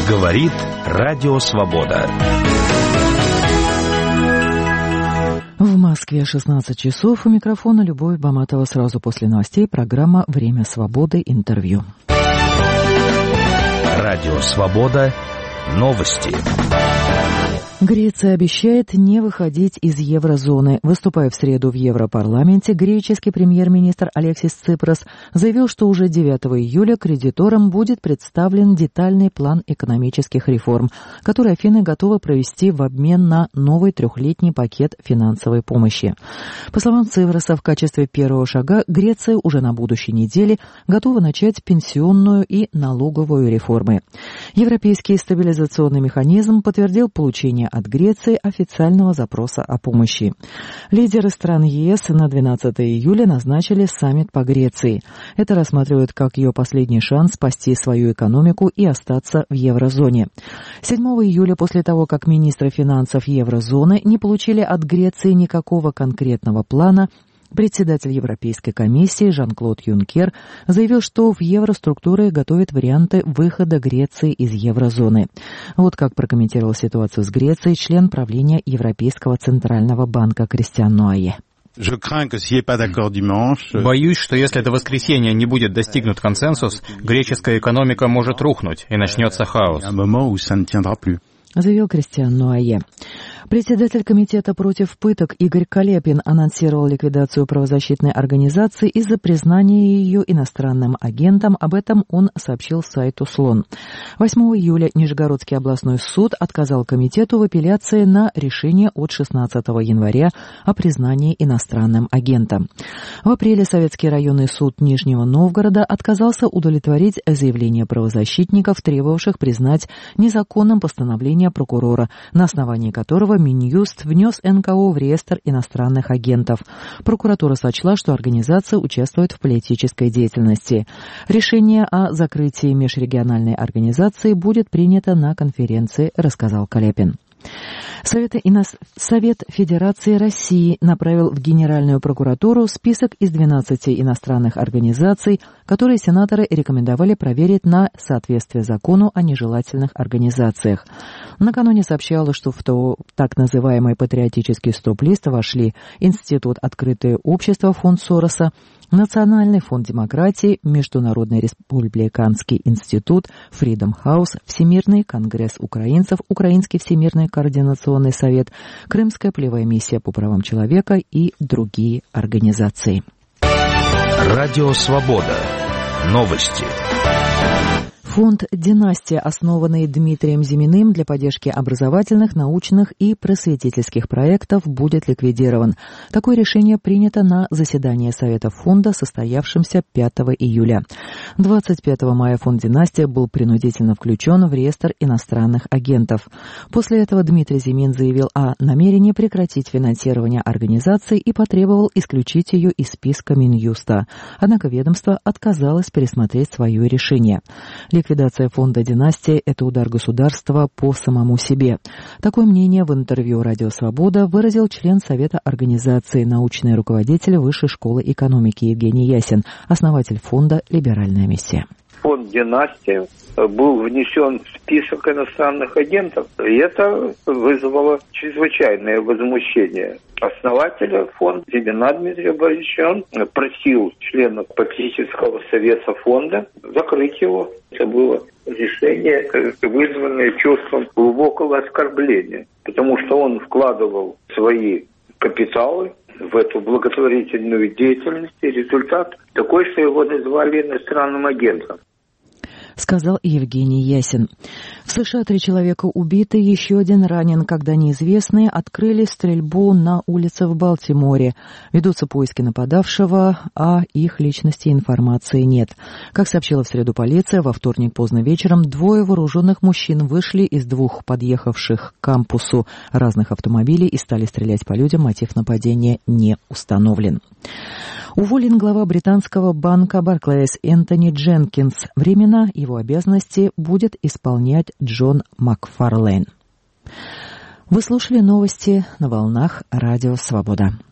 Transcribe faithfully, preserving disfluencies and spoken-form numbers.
Говорит Радио Свобода. В Москве шестнадцать часов. У микрофона Любовь Баматова. Сразу после новостей программа «Время свободы. Интервью». Радио Свобода. Новости. Греция обещает не выходить из еврозоны. Выступая в среду в Европарламенте, греческий премьер-министр Алексис Ципрос заявил, что уже девятого июля кредиторам будет представлен детальный план экономических реформ, который Афины готовы провести в обмен на новый трехлетний пакет финансовой помощи. По словам Ципроса, в качестве первого шага Греция уже на будущей неделе готова начать пенсионную и налоговую реформы. Европейский стабилизационный механизм подтвердил получение от Греции официального запроса о помощи. Лидеры стран ЕС на двенадцатого июля назначили саммит по Греции. Это рассматривают как ее последний шанс спасти свою экономику и остаться в еврозоне. седьмого июля, после того, как министры финансов еврозоны не получили от Греции никакого конкретного плана, председатель Европейской комиссии Жан-Клод Юнкер заявил, что в евроструктуры готовят варианты выхода Греции из еврозоны. Вот как прокомментировал ситуацию с Грецией член правления Европейского центрального банка Кристиан Ноае. Боюсь, что если до воскресенья не будет достигнут консенсус, греческая экономика может рухнуть и начнется хаос. Заявил Кристиан Ноае. Председатель комитета против пыток Игорь Калепин анонсировал ликвидацию правозащитной организации из-за признания ее иностранным агентом. Об этом он сообщил сайту Слон. восьмого июля Нижегородский областной суд отказал комитету в апелляции на решение от шестнадцатого января о признании иностранным агентом. В апреле Советский районный суд Нижнего Новгорода отказался удовлетворить заявление правозащитников, требовавших признать незаконным постановление прокурора, на основании которого Минюст внес эн ка о в реестр иностранных агентов. Прокуратура сочла, что организация участвует в политической деятельности. Решение о закрытии межрегиональной организации будет принято на конференции, рассказал Калепин. Совет, Инос... Совет Федерации России направил в Генеральную прокуратуру список из двенадцати иностранных организаций, которые сенаторы рекомендовали проверить на соответствие закону о нежелательных организациях. Накануне сообщалось, что в то так называемый патриотический стоп-лист вошли Институт «Открытое общество», фонд Сороса, Национальный фонд демократии, Международный республиканский институт, Freedom House, Всемирный конгресс украинцев, Украинский всемирный координационный совет, Крымская полевая миссия по правам человека и другие организации. Радио Свобода. Новости. Фонд «Династия», основанный Дмитрием Зиминым для поддержки образовательных, научных и просветительских проектов, будет ликвидирован. Такое решение принято на заседании Совета фонда, состоявшемся пятого июля. двадцать пятого мая фонд «Династия» был принудительно включен в реестр иностранных агентов. После этого Дмитрий Зимин заявил о намерении прекратить финансирование организации и потребовал исключить ее из списка Минюста. Однако ведомство отказалось пересмотреть свое решение. Ликвидация фонда «Династия» — это удар государства по самому себе. Такое мнение в интервью «Радио Свобода» выразил член Совета организации, научный руководитель Высшей школы экономики Евгений Ясин, основатель фонда «Либеральная миссия». Фонд «Династия» был внесен в список иностранных агентов, и это вызвало чрезвычайное возмущение основателя фонда Зимина Дмитрия Борисовича. Он просил членов попечительского совета фонда закрыть его. Это было решение, вызванное чувством глубокого оскорбления, потому что он вкладывал свои капиталы в эту благотворительную деятельность, и результат такой, что его назвали иностранным агентом. Сказал Евгений Ясин. В США три человека убиты, еще один ранен, когда неизвестные открыли стрельбу на улице в Балтиморе. Ведутся поиски нападавшего, а их личности информации нет. Как сообщила в среду полиция, во вторник поздно вечером двое вооруженных мужчин вышли из двух подъехавших к кампусу разных автомобилей и стали стрелять по людям. Мотив нападения не установлен. Уволен глава британского банка Barclays Энтони Дженкинс. Временно его обязанности будет исполнять Джон Макфарлейн. Вы слушали новости на волнах Радио Свобода.